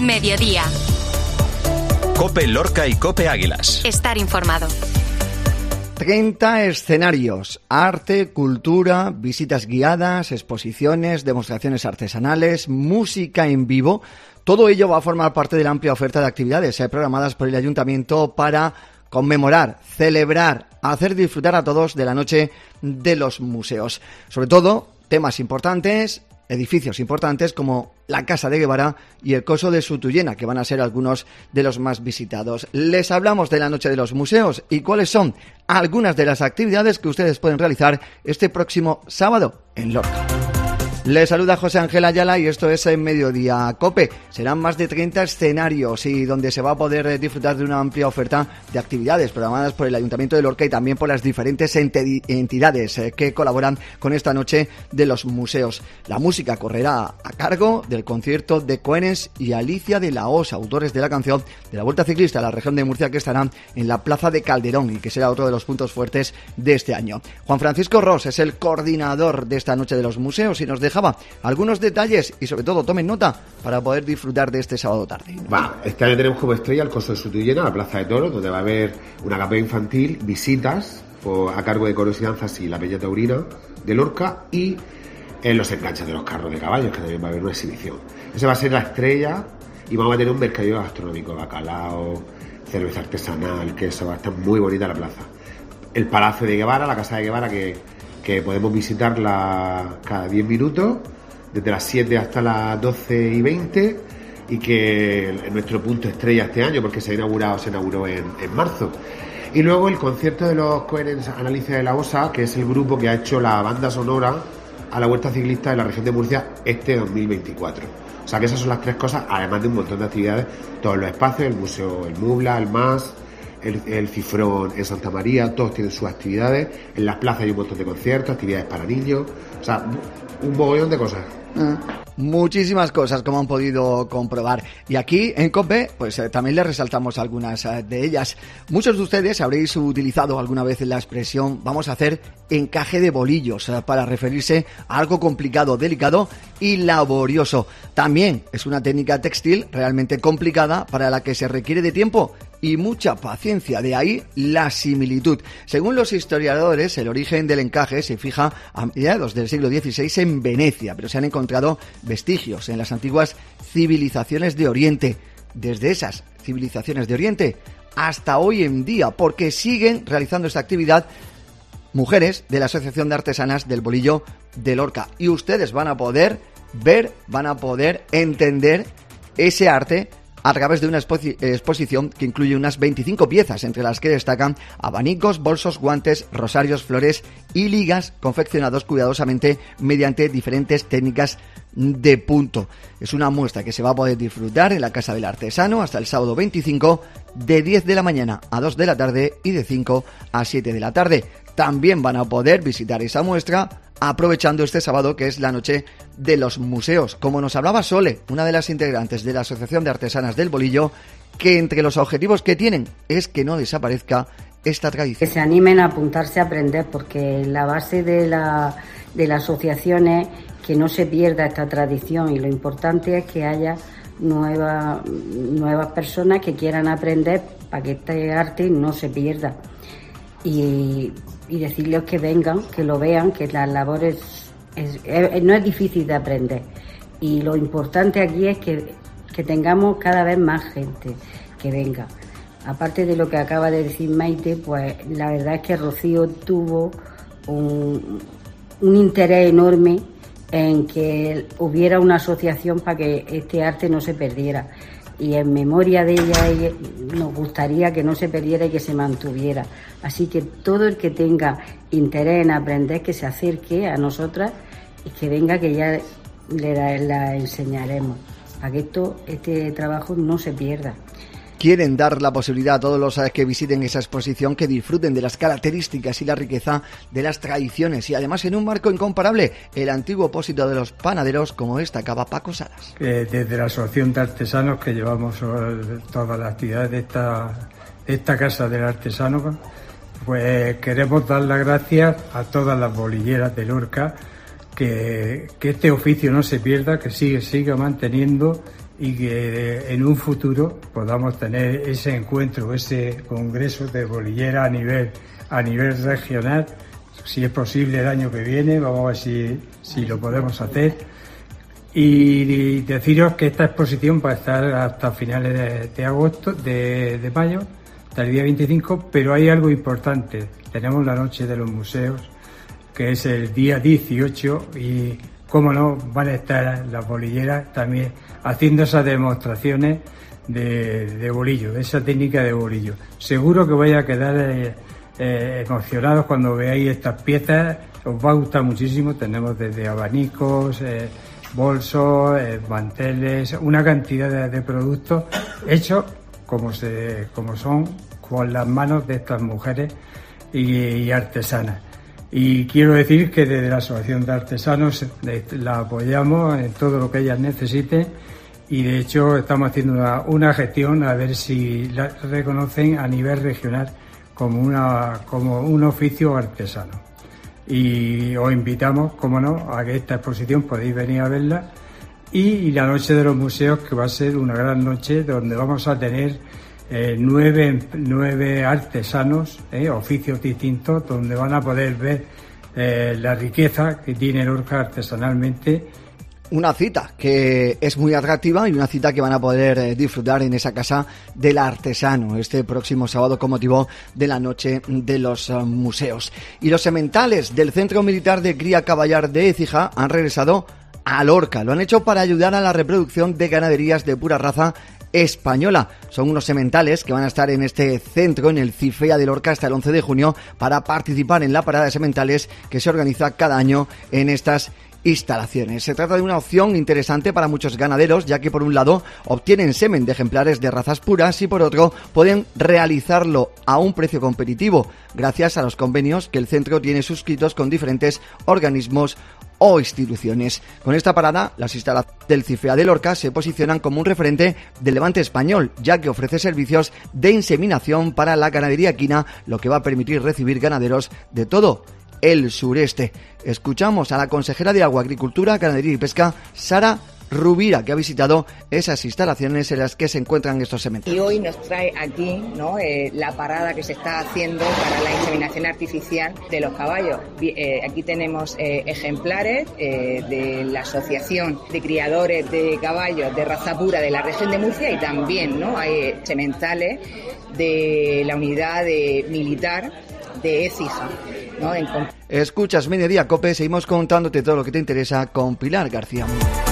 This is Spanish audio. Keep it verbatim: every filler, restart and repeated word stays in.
Mediodía. COPE Lorca y COPE Águilas. Estar informado. treinta escenarios, arte, cultura, visitas guiadas, exposiciones, demostraciones artesanales, música en vivo. Todo ello va a formar parte de la amplia oferta de actividades eh, programadas por el Ayuntamiento para conmemorar, celebrar, hacer disfrutar a todos de la Noche de los Museos. Sobre todo, temas importantes, edificios importantes como la Casa de Guevara y el Coso de Sutuyena, que van a ser algunos de los más visitados. Les hablamos de la Noche de los Museos y cuáles son algunas de las actividades que ustedes pueden realizar este próximo sábado en Lorca. Les saluda José Ángel Ayala y esto es En Mediodía COPE. Serán más de treinta escenarios y donde se va a poder disfrutar de una amplia oferta de actividades programadas por el Ayuntamiento de Lorca y también por las diferentes enti- entidades eh, que colaboran con esta Noche de los Museos. La música correrá a cargo del concierto de Cohenes y Alicia de la Osa, autores de la canción de la Vuelta Ciclista a la región de Murcia, que estarán en la Plaza de Calderón y que será otro de los puntos fuertes de este año. Juan Francisco Ros es el coordinador de esta Noche de los Museos y nos deja algunos detalles y sobre todo tomen nota para poder disfrutar de este sábado tarde. Va, este año tenemos como estrella el Coso de Sutuyena, la Plaza de Toros, donde va a haber una capella infantil, visitas por, a cargo de Coros y Danzas y la Peña Taurina de Lorca y en los enganches de los carros de caballos, que también va a haber una exhibición. Esa va a ser la estrella y vamos a tener un mercadillo gastronómico, bacalao, cerveza artesanal, queso, va a estar muy bonita la plaza. El Palacio de Guevara, la Casa de Guevara, que que podemos visitarla cada diez minutos, desde las siete hasta las doce y veinte, y que es nuestro punto estrella este año, porque se ha inaugurado, se inauguró en, en marzo. Y luego el concierto de los Cohenes Alicia de la Osa, que es el grupo que ha hecho la banda sonora a la Vuelta Ciclista de la región de Murcia este dos mil veinticuatro. O sea que esas son las tres cosas, además de un montón de actividades, todos los espacios, el museo, el Mubla, el M A S, El, el Cifrón en Santa María, todos tienen sus actividades. En las plazas hay un montón de conciertos, actividades para niños, o sea, un mogollón de cosas. Muchísimas cosas, como han podido comprobar. Y aquí en COPE, pues eh, también les resaltamos algunas eh, de ellas. Muchos de ustedes habréis utilizado alguna vez la expresión vamos a hacer encaje de bolillos eh, para referirse a algo complicado, delicado y laborioso. También es una técnica textil realmente complicada para la que se requiere de tiempo y mucha paciencia, de ahí la similitud. Según los historiadores, el origen del encaje se fija a mediados del siglo dieciséis en Venecia, pero se han encontrado vestigios en las antiguas civilizaciones de Oriente, desde esas civilizaciones de Oriente hasta hoy en día, porque siguen realizando esta actividad mujeres de la Asociación de Artesanas del Bolillo de Lorca. Y ustedes van a poder ver, van a poder entender ese arte a través de una expo- exposición que incluye unas veinticinco piezas, entre las que destacan abanicos, bolsos, guantes, rosarios, flores y ligas confeccionados cuidadosamente mediante diferentes técnicas de punto. Es una muestra que se va a poder disfrutar en la Casa del Artesano hasta el sábado veinticinco, de diez de la mañana a dos de la tarde y de cinco a siete de la tarde. También van a poder visitar esa muestra aprovechando este sábado, que es la Noche de los Museos. Como nos hablaba Sole, una de las integrantes de la Asociación de Artesanas del Bolillo, que entre los objetivos que tienen es que no desaparezca esta tradición. Que se animen a apuntarse a aprender, porque la base de la, de la asociación es que no se pierda esta tradición, y lo importante es que haya nueva, nuevas personas que quieran aprender para que este arte no se pierda. Y, y decirles que vengan, que lo vean, que las labores es, es, no es difícil de aprender. Y lo importante aquí es que, que tengamos cada vez más gente que venga. Aparte de lo que acaba de decir Maite, pues la verdad es que Rocío tuvo un, un interés enorme en que hubiera una asociación para que este arte no se perdiera. Y en memoria de ella nos gustaría que no se perdiera y que se mantuviera. Así que todo el que tenga interés en aprender, que se acerque a nosotras y que venga, que ya le la, la enseñaremos, para que esto, este trabajo no se pierda. Quieren dar la posibilidad a todos los que visiten esa exposición que disfruten de las características y la riqueza de las tradiciones, y además en un marco incomparable, el antiguo pósito de los panaderos, como destacaba Paco Salas. Eh, desde la Asociación de Artesanos, que llevamos todas las actividades de esta, de esta Casa del Artesano, pues queremos dar las gracias a todas las bolilleras de Lorca, que, que este oficio no se pierda, que sigue, siga manteniendo y que en un futuro podamos tener ese encuentro, ese congreso de bolillera a nivel a nivel regional, si es posible el año que viene. Vamos a ver si, si lo podemos hacer. Y deciros que esta exposición va a estar hasta finales de, de agosto, de, de mayo, hasta el día veinticinco, pero hay algo importante. Tenemos la Noche de los Museos, que es el día dieciocho, y cómo no, van a estar las bolilleras también haciendo esas demostraciones de, de bolillo, de esa técnica de bolillo. Seguro que vais a quedar eh, eh, emocionados cuando veáis estas piezas, os va a gustar muchísimo. Tenemos desde abanicos, eh, bolsos, eh, manteles, una cantidad de, de productos hechos como se, como son con las manos de estas mujeres y, y artesanas. Y quiero decir que desde la Asociación de Artesanos la apoyamos en todo lo que ellas necesiten, y de hecho estamos haciendo una, una gestión a ver si la reconocen a nivel regional como una como un oficio artesano. Y os invitamos, como no, a que esta exposición podéis venir a verla, y la Noche de los Museos, que va a ser una gran noche donde vamos a tener eh, nueve, nueve artesanos, eh, oficios distintos, donde van a poder ver eh, la riqueza que tiene Lorca artesanalmente. Una cita que es muy atractiva y una cita que van a poder eh, disfrutar en esa casa del artesano este próximo sábado con motivo de la Noche de los uh, Museos. Y los sementales del Centro Militar de Cría Caballar de Écija han regresado a Lorca. Lo han hecho para ayudar a la reproducción de ganaderías de pura raza española. Son unos sementales que van a estar en este centro, en el CIFEA de Lorca, hasta el once de junio para participar en la parada de sementales que se organiza cada año en estas instalaciones. Se trata de una opción interesante para muchos ganaderos, ya que por un lado obtienen semen de ejemplares de razas puras y por otro pueden realizarlo a un precio competitivo gracias a los convenios que el centro tiene suscritos con diferentes organismos o instituciones. Con esta parada, las instalaciones del CIFEA de Lorca se posicionan como un referente del levante español, ya que ofrece servicios de inseminación para la ganadería equina, lo que va a permitir recibir ganaderos de todo el sureste. Escuchamos a la consejera de Agua, Agricultura, Ganadería y Pesca, Sara Rubira, que ha visitado esas instalaciones en las que se encuentran estos sementales. Y hoy nos trae aquí, ¿no?, eh, la parada que se está haciendo para la inseminación artificial de los caballos. Eh, aquí tenemos eh, ejemplares eh, de la Asociación de Criadores de Caballos de Raza Pura de la región de Murcia, y también, ¿no?, hay sementales de la unidad de militar de Écija, ¿no? En... Escuchas Mediodía Cope, seguimos contándote todo lo que te interesa con Pilar García.